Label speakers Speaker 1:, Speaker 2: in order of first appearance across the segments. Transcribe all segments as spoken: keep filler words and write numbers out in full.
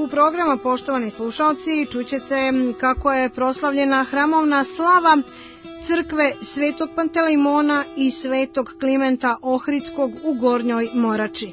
Speaker 1: toku programa, poštovani slušalci, čućete kako je proslavljena hramovna slava crkve Svetog Pantelejmona i Svetog Klimenta Ohridskog u Gornjoj Morači.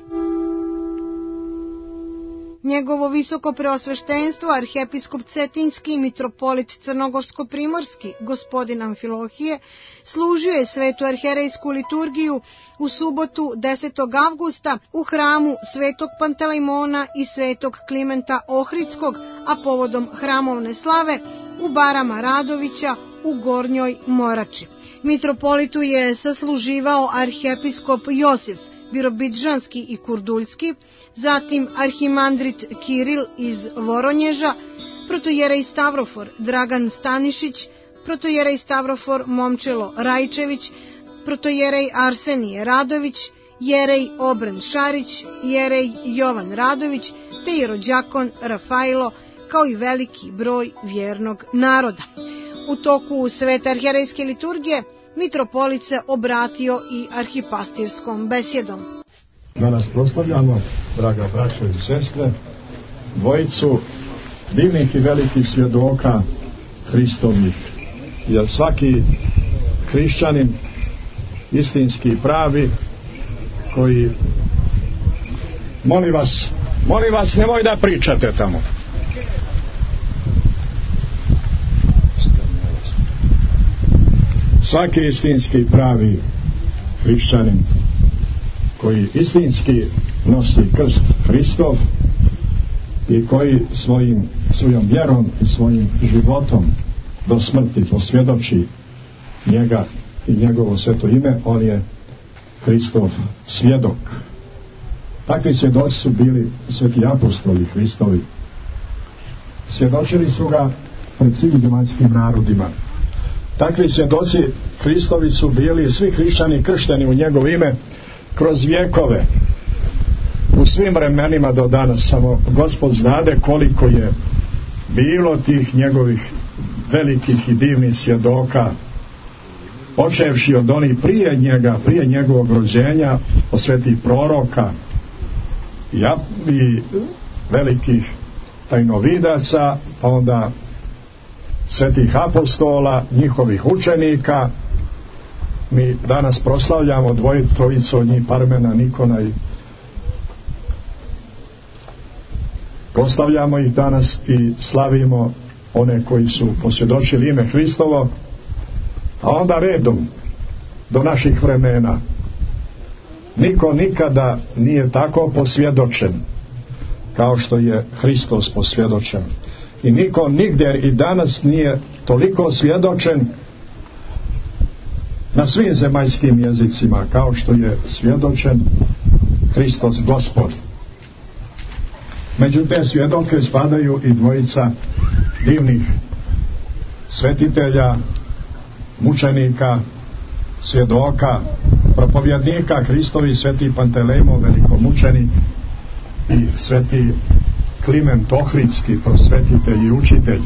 Speaker 1: Njegovo visoko preosveštenstvo, arhijepiskop Cetinjski i mitropolit Crnogorsko-primorski, gospodin Amfilohije, služio je svetu arherejsku liturgiju u subotu desetog avgusta u hramu Svetog Pantelejmona i Svetog Klimenta Ohridskog, a povodom hramovne slave u barama Radovića u Gornjoj Morači. Mitropolitu je sasluživao arhijepiskop Josif Birobidžanski i Kurduljski, zatim arhimandrit Kiril iz Voronježa, protojerej Stavrofor Dragan Stanišić, protojerej Stavrofor Momčilo Rajčević, protojerej Arsenije Radović, jerej Obren Šarić, jerej Jovan Radović, te jerođakon Rafailo, kao i veliki broj vjernog naroda. U toku svete arherejske liturgije mitropolit se obratio i arhipastirskom besjedom.
Speaker 2: Danas proslavljamo, draga braćo i sestre, dvojicu divnih i velikih svjedoka Hristovih, jer svaki hrišćanin, istinski pravi, koji, molim vas, molim vas, nemoj da pričate tamo. Svaki istinski pravi hrišćanin koji istinski nosi krst Hristov i koji svojim, svojom vjerom i svojim životom do smrti posvjedoči njega i njegovo sveto ime, on je Hristov svjedok. Takvi svjedoci su bili sveti apostoli Hristovi. Svjedočili su ga pred svim zemaljskim narodima. Takvi svjedoci Hristovi su bili svi hrišćani kršteni u njegovo ime kroz vjekove, u svim vremenima do danas. Samo Gospod znade koliko je bilo tih njegovih velikih i divnih svjedoka, počevši od onih prije njega, prije njegovog rođenja, od svetih proroka i velikih tajnovidaca, pa onda svetih apostola, njihovih učenika. Mi danas proslavljamo dvojicu, trojicu od njih, Parmena, Nikona, i proslavljamo ih danas i slavimo one koji su posvjedočili ime Hristovo, a onda redom do naših vremena. Niko nikada nije tako posvjedočen kao što je Hristos posvjedočen. I niko nigdje i danas nije toliko svjedočen na svim zemaljskim jezicima kao što je svjedočen Hristos Gospod. Među te svjedoke spadaju i dvojica divnih svetitelja, mučenika, svjedoka, propovjednika Hristovi, sveti Pantelejmon, velikomučenik, i sveti Kliment Ohridski, prosvetitelj i učitelj.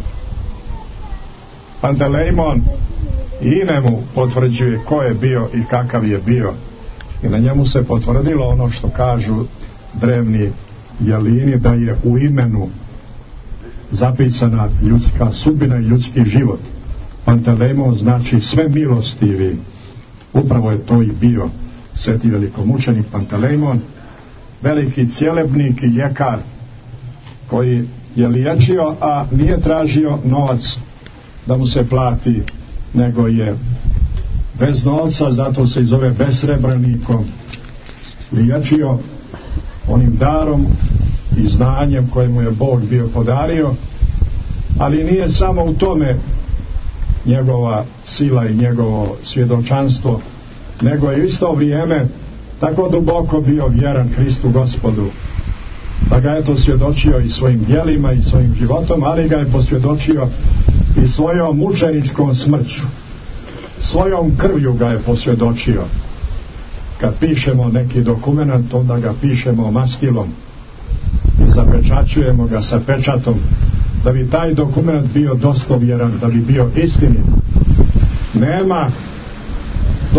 Speaker 2: Pantelejmon i ime mu potvrđuje ko je bio i kakav je bio, i na njemu se potvrdilo ono što kažu drevni jelini, da je u imenu zapisana ljudska sudbina i ljudski život. Pantelejmon znači sve milostivi. Upravo je to i bio sveti velikomučenik Pantelejmon, veliki cjelebnik i ljekar koji je liječio, a nije tražio novac da mu se plati, nego je bez novca, zato se i zove besrebrenikom, liječio onim darom i znanjem koje mu je Bog bio podario. Ali nije samo u tome njegova sila i njegovo svjedočanstvo, nego je isto vrijeme tako duboko bio vjeran Hristu Gospodu, da ga je to svjedočio i svojim djelima i svojim životom, ali ga je posvjedočio i svojom mučeničkom smrću. Svojom krvlju ga je posvjedočio. Kad pišemo neki dokument, onda ga pišemo mastilom i zapečaćujemo ga sa pečatom, da bi taj dokument bio dostovjeran, da bi bio istinit. Nema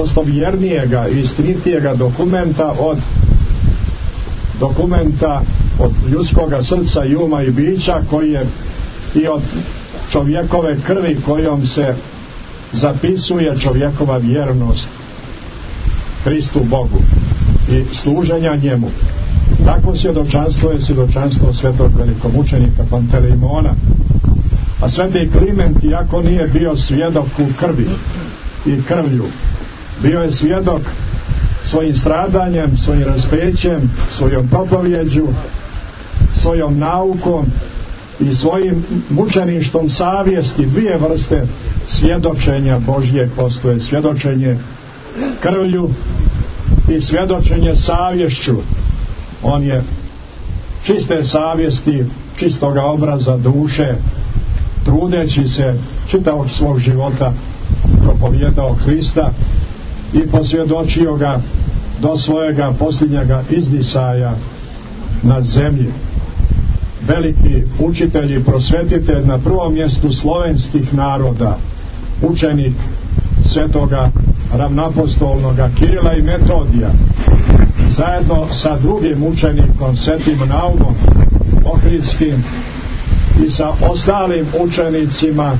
Speaker 2: dostovjernijega i istinitijega dokumenta od dokumenta od ljudskoga srca i uma i bića, koji je i od čovjekove krvi kojom se zapisuje čovjekova vjernost Hristu Bogu i služenja njemu. Takvo svjedočanstvo je svjedočanstvo svetog velikomučenika Panteleimona. A sveti Kliment, iako nije bio svjedok u krvi i krvlju, bio je svjedok svojim stradanjem, svojim raspećem, svojom propovjeđu, svojom naukom i svojim mučeništvom savjesti. Dvije vrste svjedočenja Božje postoje: svjedočenje krvlju i svjedočenje savješću. On je čiste savjesti, čistoga obraza duše, trudeći se čitavog svog života propovijedao Hrista i posvjedočio ga do svojega posljednjega izdisaja na zemlji. Veliki učitelj i prosvetitelj, na prvom mjestu slovenskih naroda, učenik svetoga ravnapostolnoga Kirila i Metodija, zajedno sa drugim učenikom svetim Naumom Ohridskim i sa ostalim učenicima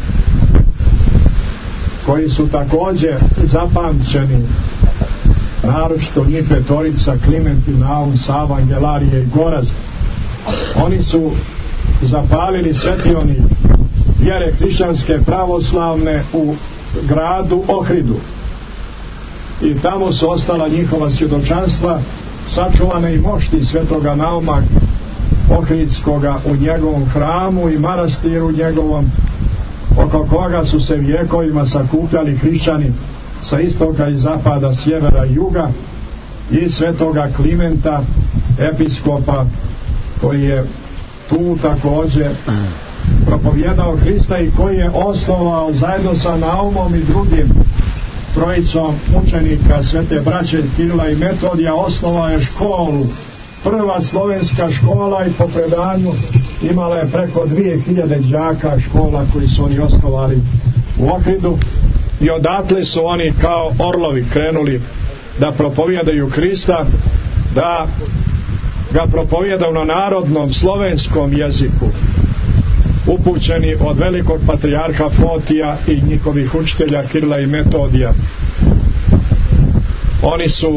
Speaker 2: koji su također zapamćeni, naročito njih petorica, Kliment i Naum, Sava, Angelarije i Gorazd. Oni su zapalili svetionik vjere hrišćanske pravoslavne u gradu Ohridu i tamo su ostala njihova svjedočanstva sačuvane i mošti svetoga Nauma Ohridskoga u njegovom hramu i manastiru njegovom, oko koga su se vjekovima sakupljali hrišćani sa istoka i zapada, sjevera i juga, i svetoga Klimenta, episkopa, koji je tu također propovjedao Hrista i koji je osnovao zajedno sa Naumom i drugim trojicom učenika svete braće Kirila i Metodija, osnovao je školu, prva slovenska škola, i po predanju imala je preko dvije hiljade đaka, škola koji su oni osnovali u Ohridu, i odatle su oni kao orlovi krenuli da propovijedaju Hrista, da ga propovijedaju na narodnom slovenskom jeziku, upućeni od velikog patrijarha Fotija i njihovih učitelja Kirila i Metodija. Oni su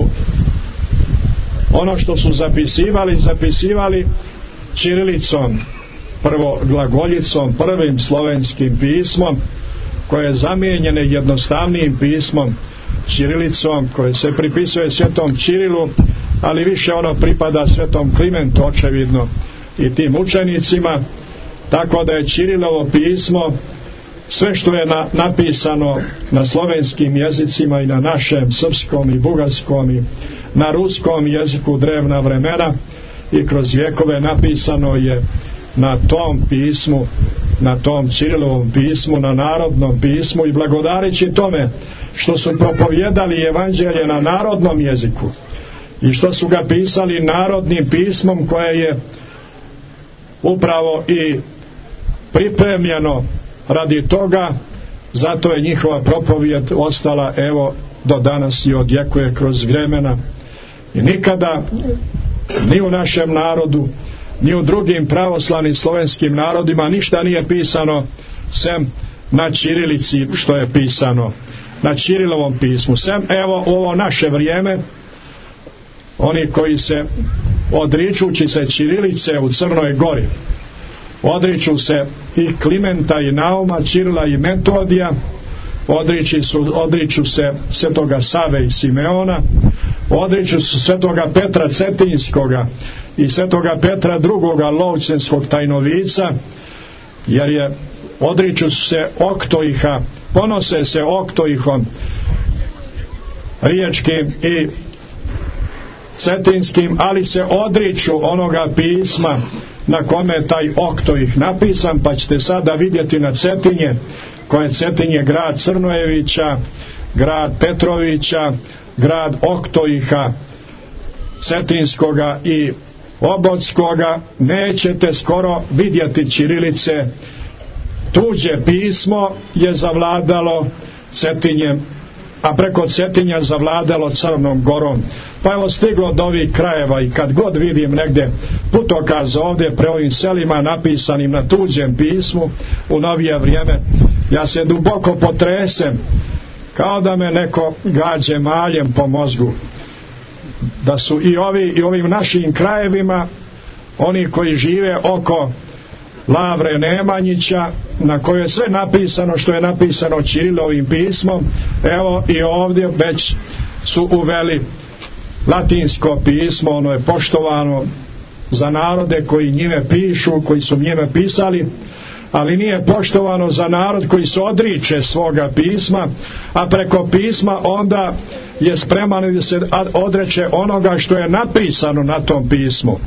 Speaker 2: ono što su zapisivali, zapisivali ćirilicom, prvo glagoljicom, prvim slovenskim pismom, koje je zamijenjeno jednostavnijim pismom ćirilicom, koje se pripisuje svetom Ćirilu, ali više ono pripada svetom Klimentu, očevidno, i tim učenicima, tako da je Ćirilovo pismo, sve što je na, napisano na slovenskim jezicima i na našem srpskom i bugarskom i na ruskom jeziku drevna vremena i kroz vjekove, napisano je na tom pismu, na tom Ćirilovom pismu, na narodnom pismu, i blagodareći tome što su propovjedali evanđelje na narodnom jeziku i što su ga pisali narodnim pismom, koje je upravo i pripremljeno radi toga, zato je njihova propovijed ostala evo do danas i odjekuje kroz vremena. I nikada ni u našem narodu, ni u drugim pravoslavnim slovenskim narodima ništa nije pisano sem na ćirilici što je pisano na Ćirilovom pismu, sem evo u ovo naše vrijeme oni koji se odričući se ćirilice u Crnoj Gori, odriču se i Klimenta i Nauma, Ćirila i Metodija, odriču, su, odriču se svetoga Save i Simeona, odriču su svetoga Petra Cetinskoga i svetoga Petra drugoga Lovćenskog tajnovica, jer je odriču se Oktoiha, ponose se Oktoihom riječkim i cetinskim, ali se odriču onoga pisma na kome je taj Oktoih napisan, pa ćete sada vidjeti na Cetinje, koje Cetinje grad Crnojevića, grad Petrovića, grad Oktoiha Cetinskoga i Obodskoga, nećete skoro vidjeti ćirilice. Tuđe pismo je zavladalo Cetinjem, a preko Cetinja zavladalo Crnom Gorom. Pa evo stiglo do ovih krajeva i kad god vidim negdje putokaz ovdje pre ovim selima napisanim na tuđem pismu u novije vrijeme, ja se duboko potresem, kao da me neko gađe maljem po mozgu, da su i ovi i ovim našim krajevima oni koji žive oko Lavre Nemanjića, na kojoj je sve napisano što je napisano Ćirilovim pismom, evo i ovdje već su uveli latinsko pismo, ono je poštovano za narode koji njime pišu, koji su njime pisali, ali nije poštovano za narod koji se odriče svoga pisma, a preko pisma onda je spreman da se odreče onoga što je napisano na tom pismu.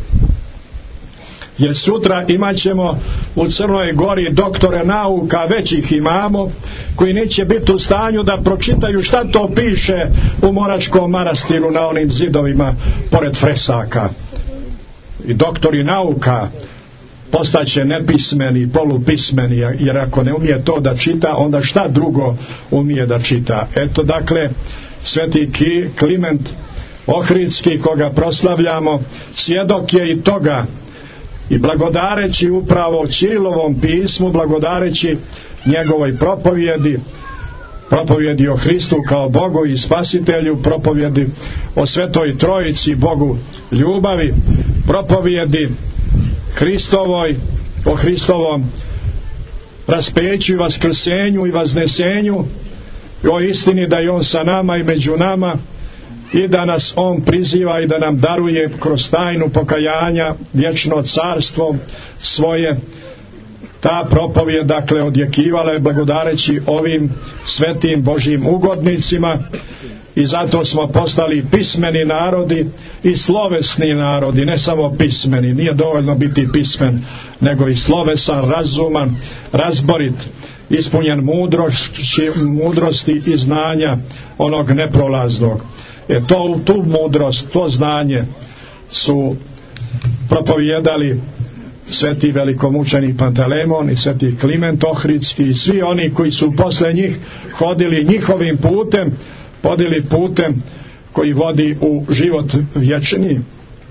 Speaker 2: Jer sutra imat ćemo u Crnoj Gori doktore nauka, već ih imamo, koji neće biti u stanju da pročitaju šta to piše u Moračkom manastiru na onim zidovima pored fresaka. I doktori nauka postaće nepismeni, polupismeni, jer ako ne umije to da čita, onda šta drugo umije da čita. Eto, dakle, sveti Kliment Ohridski, koga proslavljamo, svjedok je i toga, i blagodareći upravo Ćirilovom pismu, blagodareći njegovoj propovjedi, propovjedi o Hristu kao Bogu i Spasitelju, propovjedi o Svetoj Trojici, Bogu ljubavi, propovjedi Hristovoj, o Hristovom raspeću i vaskrsenju i vaznesenju, o istini da je On sa nama i među nama i da nas On priziva i da nam daruje kroz tajnu pokajanja vječno carstvo svoje. Ta propovijed, dakle, odjekivala je blagodareći ovim svetim Božjim ugodnicima, i zato smo postali pismeni narodi i slovesni narodi, ne samo pismeni. Nije dovoljno biti pismen, nego i slovesan, razuman, razborit, ispunjen mudrosti, mudrosti i znanja onog neprolaznog. E to, tu mudrost, to znanje su propovijedali sveti velikomučenik Pantelemon i sveti Kliment Ohridski i svi oni koji su posle njih hodili njihovim putem, podili putem koji vodi u život vječni.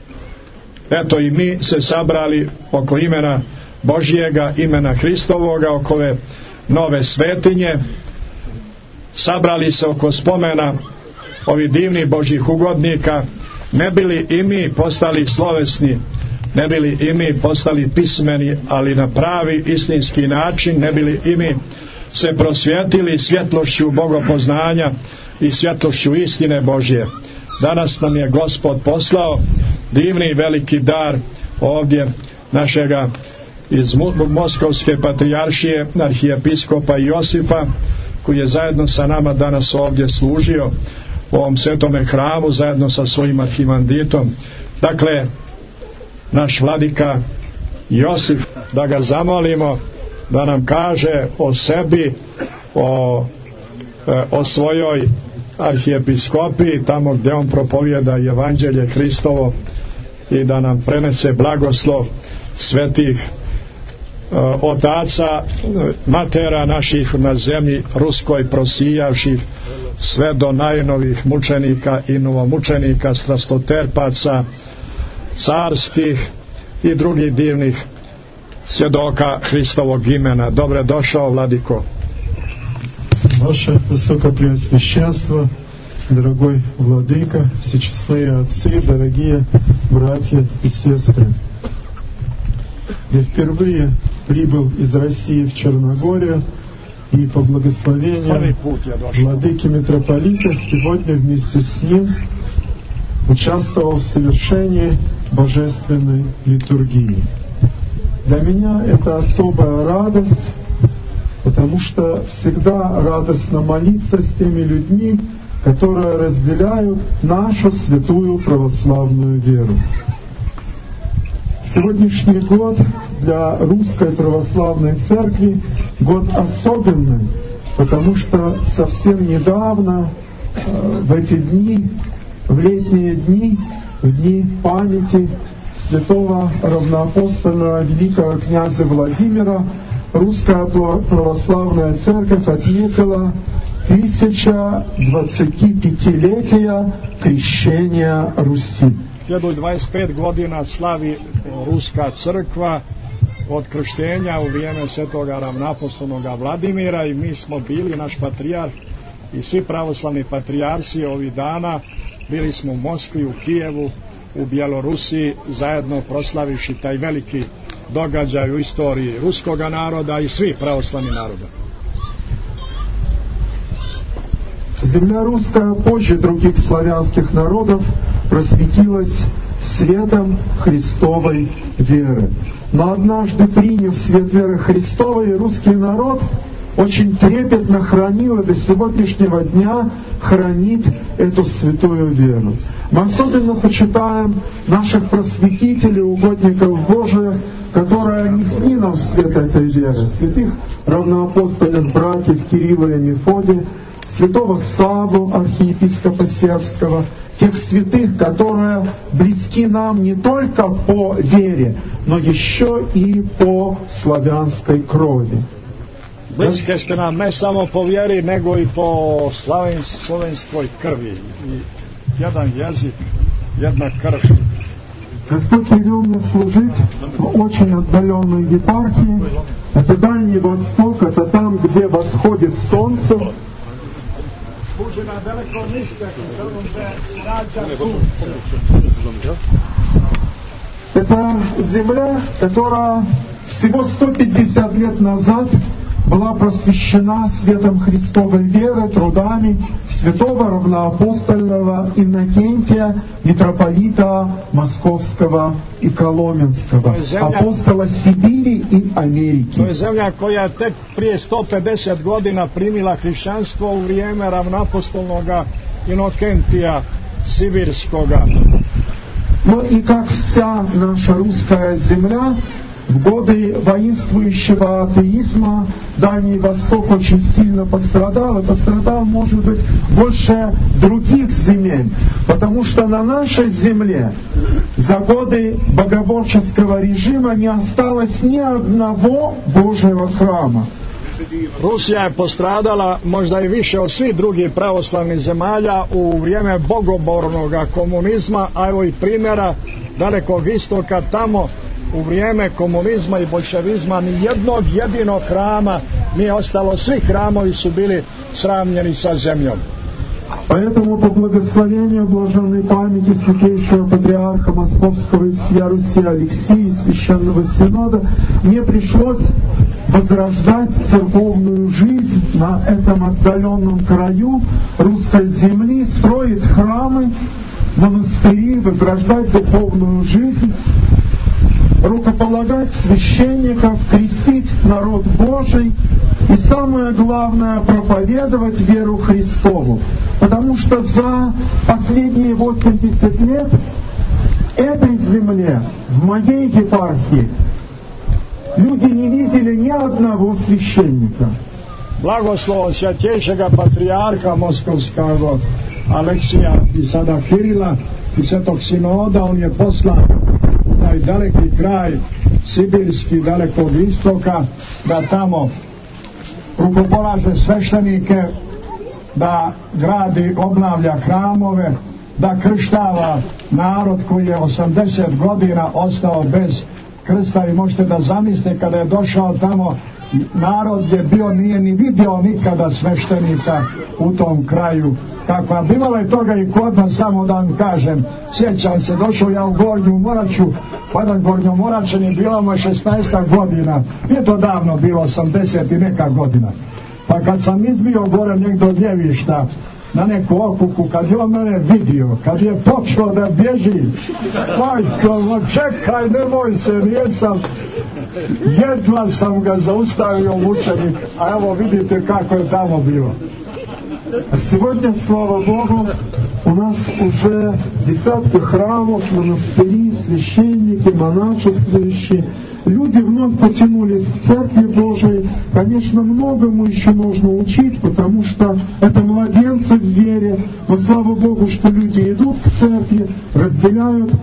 Speaker 2: Eto, i mi se sabrali oko imena Božjega, imena Hristovoga, oko ove nove svetinje, sabrali se oko spomena ovih divnih Božjih ugodnika, ne bili i mi postali slovesni, ne bili i mi postali pismeni, ali na pravi istinski način, ne bili i mi se prosvjetili svjetlošću bogopoznanja i svjetlošću istine Božje. Danas nam je Gospod poslao divni veliki dar ovdje našega iz Moskovske patrijaršije arhijepiskopa Josipa, koji je zajedno sa nama danas ovdje služio u ovom svetome hramu zajedno sa svojim arhimanditom. Dakle, naš vladika Josip, da ga zamolimo da nam kaže o sebi, o, o svojoj arhijepiskopiji, tamo gdje on propovjeda evanđelje Hristovo, i da nam prenese blagoslov svetih otaca, matera naših na zemlji ruskoj prosijavših sve do najnovih mučenika i novomučenika, strastoterpaca, carskih i drugih divnih svjedoka Hristovog imena. Dobre došao, vladiko.
Speaker 3: Ваше Высокопреосвященство, дорогой владыка, всечестные отцы, дорогие братья и сестры. Я впервые прибыл из России в Черногорию, и по благословению владыки митрополита сегодня вместе с ним участвовал в совершении божественной литургии. Для меня это особая радость, потому что всегда радостно молиться с теми людьми, которые разделяют нашу святую православную веру. Сегодняшний год для Русской Православной Церкви год особенный, потому что совсем недавно, в эти дни, в летние дни, в дни памяти святого равноапостольного великого князя Владимира, Русская Православная Церковь отметила тысяча двадцатипятилетия крещения Руси.
Speaker 2: hiljadu dvadeset pet godina slavi Ruska crkva od krštenja u vrijeme svetoga ravnoapostolnoga Vladimira i mi smo bili, naš patrijarh i svi pravoslavni patrijarsi ovih dana, bili smo u Moskvi, u Kijevu, u Bjelorusiji, zajedno proslaviši taj veliki događaj u istoriji ruskoga naroda i svih pravoslavnih naroda.
Speaker 3: Земля русская позже других славянских народов просветилась светом Христовой веры. Но однажды, приняв свет веры Христовой, русский народ очень трепетно хранил и до сегодняшнего дня хранит эту святую веру. Мы особенно почитаем наших просветителей, угодников Божиих, которые несли нам свет этой веры, святых равноапостольных братьев Кирилла и Мефодия, святого Савву, архиепископа Сербского, тех святых, которые близки нам не только по вере, но еще и по славянской крови.
Speaker 2: Bliske ste nam ne samo po vjeri, nego i po slovenskoj krvi. I jedan jezik, jedna krv.
Speaker 3: Господь велел мне служить в очень отдаленной епархии. Это Дальний Восток, это там, где восходит солнце. Это земля, которая всего сто пятьдесят лет назад была просвещена светом Христовой веры, трудами святого равноапостольного Иннокентия, митрополита Московского и Коломенского, апостола Сибири и Америки.
Speaker 2: To je zemlja koja je tek prije sto pedeset godina primila hrišćanstvo u vrijeme равноапостольного Иннокентия Сибирского.
Speaker 3: Ну и как вся наша русская земля, в годы воинствующего атеизма Дальний Восток очень сильно пострадал, и пострадал, может быть, больше других земель, потому что на нашей земле за годы богоборческого режима не осталось ни одного Божьего храма.
Speaker 2: Rusija je postradala možda i više od svih drugih pravoslavnih zemalja u vrijeme bogobornog komunizma, a evo i primjera Dalekog istoka, tamo u vrijeme komunizma i bolševizma ni jednog jedinog hrama nije ostalo, svi hramovi su bili sravnjeni sa zemljom.
Speaker 3: Поэтому по благословению блаженной памяти святейшего патриарха Московского и всея Руси Алексия, Священного Синода, мне пришлось возрождать церковную жизнь на этом отдаленном краю русской земли, строить храмы, монастыри, возрождать духовную жизнь, рукополагать священников, крестить народ Божий и, самое главное, проповедовать веру Христову. Потому что за последние восемьдесят лет этой земле, в моей епархии, люди не видели ни одного священника.
Speaker 2: Blagoslov Svjetejšega patrijarha Moskovskog Aleksija i sada Kirila i Svetog Sinoda, on je poslan u taj daleki kraj Sibirski, Dalekog istoka, da tamo rukopolaže sveštenike, da gradi, obnavlja hramove, da krštava narod koji je osamdeset godina ostao bez krsta. I možete da zamislite kada je došao tamo, narod je bio, nije ni vidio nikada sveštenika u tom kraju. Kakva bivalo je toga i kod nas, samo da vam kažem, sjećam se, došao ja u Gornju Moraču, pa jedan Gornjo Moračan je bilo mu šesnaest godina, nije to davno bilo, osamdeset i neka godina. Pa kad sam izbio gore negdje od ljevišta na neku okupu, kad je on mene vidio, kad je počeo da bježi, majko, čekaj, nemoj se, nisam, jedva sam ga zaustavio mučenik, a evo vidite kako je tamo bilo.
Speaker 3: А сегодня, слава Богу, у нас уже десятки храмов, монастыри, священники, монашествующие. Люди вновь потянулись к Церкви Божией. Конечно, многому еще нужно учить, потому что это младенцы в вере. Но слава Богу, что люди идут к Церкви, разделяют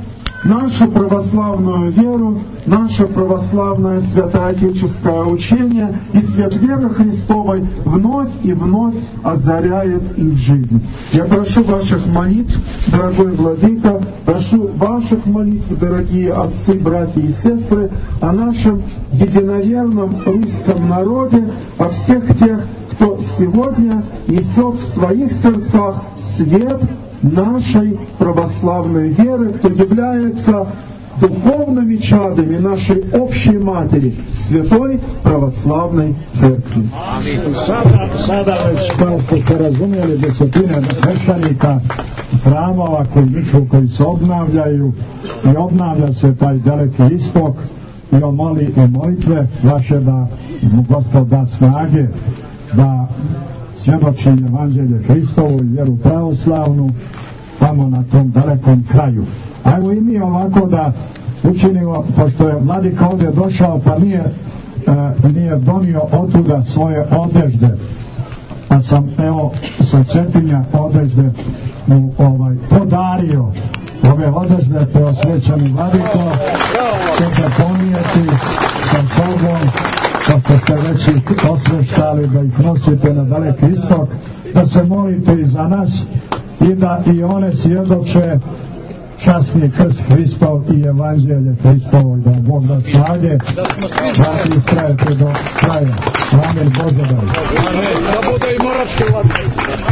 Speaker 3: нашу православную веру, наше православное святоотеческое учение и свет веры Христовой вновь и вновь озаряет их жизнь. Я прошу ваших молитв, дорогой владыка, прошу ваших молитв, дорогие отцы, братья и сестры, о нашем единоверном русском народе, о всех тех, кто сегодня несет в своих сердцах свет нашей православной веры, кто является духовными чадами нашей общей матери, Святой Pravoslavnoj crkvi.
Speaker 2: Sada, sada već kao što ste razumjeli desetine sveštenika hramova koji niču, koji se obnavljaju i obnavlja se taj daleki istok i on moli i molitve vaše da mu Gospod da snage da svjedoči evanđelje Hristovu i vjeru pravoslavnu tamo na tom dalekom kraju. A evo i mi ovako da učinimo, pošto je vladika ovdje došao pa nije, e, nije donio otuda svoje odežde, pa sam evo sa Cetinja odežde mu ovaj, podario ove odežde preosvećani vladiko, ćete ponijeti sa sobom, kako ste već ih osveštali, da ih nosite na daleki istok, da se molite i za nas i da i one svjedoče časni krst Hristov i evanđelje Hristovo, da Bog da snage da istrajete do kraja. Amen. Bože daj.
Speaker 4: Da bude i morački vlade.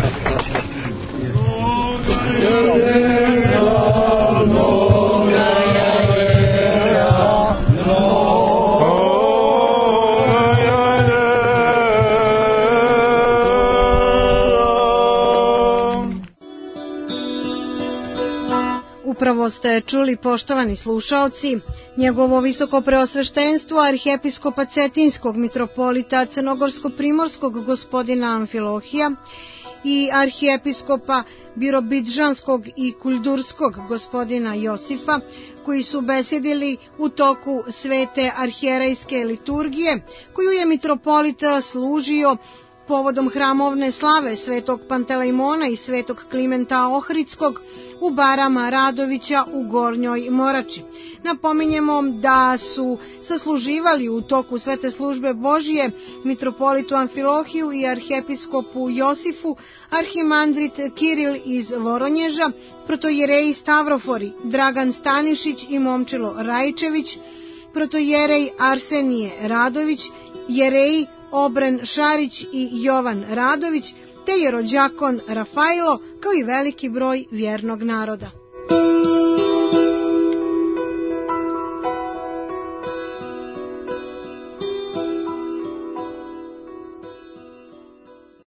Speaker 1: Upravo ste čuli, poštovani slušaoci, njegovo visoko preosveštenstvo arhijepiskopa Cetinskog mitropolita Crnogorsko-primorskog gospodina Amfilohija i arhijepiskopa Birobidžanskog i Kuldurskog gospodina Josifa, koji su besedili u toku svete arhijerejske liturgije, koju je mitropolit služio povodom hramovne slave svetog Pantelejmona i svetog Klimenta Ohridskog u barama Radovića u Gornjoj Morači. Napominjemo da su sasluživali u toku svete službe Božije mitropolitu Amfilohiju i arhijepiskopu Josifu arhimandrit Kiril iz Voronježa, protojereji Stavrofori Dragan Stanišić i Momčilo Rajčević, protojerej Arsenije Radović, jereji Obren Šarić i Jovan Radović, te jerođakon Rafailo, kao i veliki broj vjernog naroda.